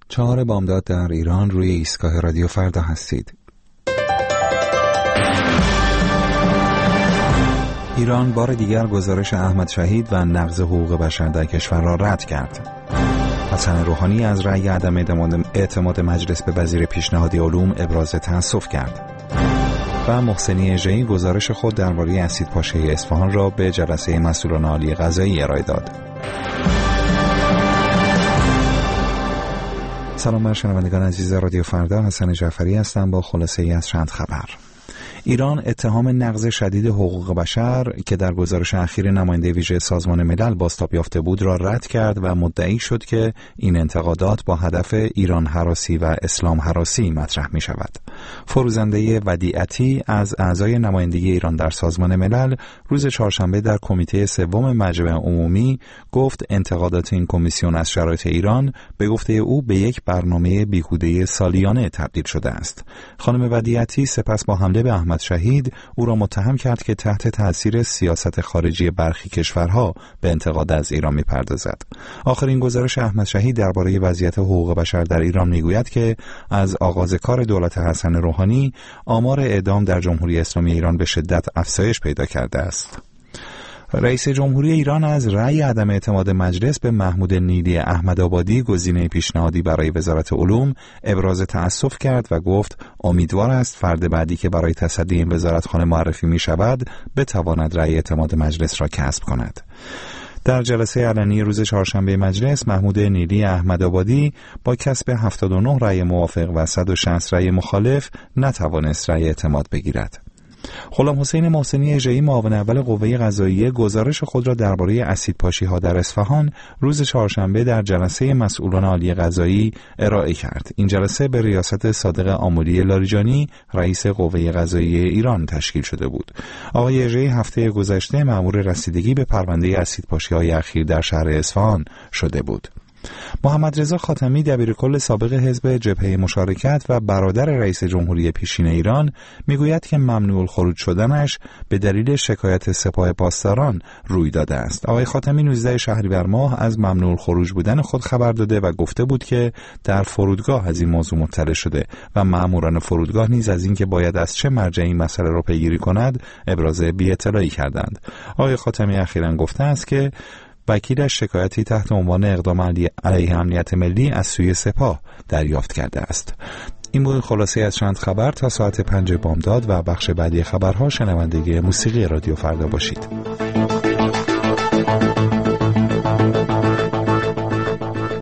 4 بامداد در ایران روی ایستگاه رادیو فردا هستید. ایران بار دیگر گزارش احمد شهید و نقض حقوق بشر در کشور را رد کرد. حسن روحانی از رأی عدم اعتماد مجلس به وزیر پیشنهادی علوم ابراز تأسف کرد. و محسنی اژه‌ای گزارش خود درباره اسیدپاشی اصفهان را به جلسه مسئولان عالی قضایی ارائه داد. سلام بر شنوندگان عزیز رادیو فردا، حسن جعفری هستم با خلاصه ای از چند خبر. ایران اتهام نقض شدید حقوق بشر که در گزارش اخیر نماینده ویژه سازمان ملل بازتاب یافته بود را رد کرد و مدعی شد که این انتقادات با هدف ایران هراسی و اسلام هراسی مطرح می شود. فروزنده ودیعتی از اعضای نمایندگی ایران در سازمان ملل روز چهارشنبه در کمیته سوم مجمع عمومی گفت انتقادات این کمیسیون از شرایط ایران به گفته او به یک برنامه بیهوده سالیانه تبدیل شده است. خانم ودیعتی سپس با حمله به احمد شهید او را متهم کرد که تحت تأثیر سیاست خارجی برخی کشورها به انتقاد از ایران می‌پردازد. آخرین گزارش احمد شهید درباره وضعیت حقوق بشر در ایران می‌گوید که از آغاز کار دولت حسن روحانی آمار اعدام در جمهوری اسلامی ایران به شدت افزایش پیدا کرده است. رئیس جمهوری ایران از رأی عدم اعتماد مجلس به محمود نیلی احمدآبادی گزینه پیشنهادی برای وزارت علوم ابراز تأسف کرد و گفت امیدوار است فرد بعدی که برای تصدی این وزارتخانه معرفی می شود بتواند رأی اعتماد مجلس را کسب کند. در جلسه علنی روز چهارشنبه مجلس محمود نیلی احمدآبادی با کسب 79 رأی موافق و 160 رأی مخالف نتوانست رأی اعتماد بگیرد. غلام حسین محسنی اژه‌ای معاون اول قوه قضاییه گزارش خود را درباره اسیدپاشی‌ها در اصفهان روز چهارشنبه در جلسه مسئولان عالی قضایی ارائه کرد. این جلسه به ریاست صادق آملی لاریجانی رئیس قوه قضاییه ایران تشکیل شده بود. آقای اژه‌ای هفته گذشته مأمور رسیدگی به پرونده اسیدپاشی‌های اخیر در شهر اصفهان شده بود. محمد رضا خاتمی دبیرکل سابق حزب جبهه مشارکت و برادر رئیس جمهوری پیشین ایران میگوید که ممنوع الخروج شدنش به دلیل شکایت سپاه پاسداران روی داده است. آقای خاتمی 19 شهریور ماه از ممنوع الخروج بودن خود خبر داده و گفته بود که در فرودگاه از این موضوع مطلع شده و ماموران فرودگاه نیز از اینکه باید از چه مرجعی این مسئله را پیگیری کند ابراز بی‌اطلاعی کردند. آقای خاتمی اخیراً گفته است که وکیلش شکایتی تحت عنوان اقدام علیه امنیت ملی از سوی سپاه دریافت کرده است. این بود خلاصه از چند خبر. تا ساعت 5 بامداد و بخش بعدی خبرها شنونده موسیقی رادیو فردا باشید.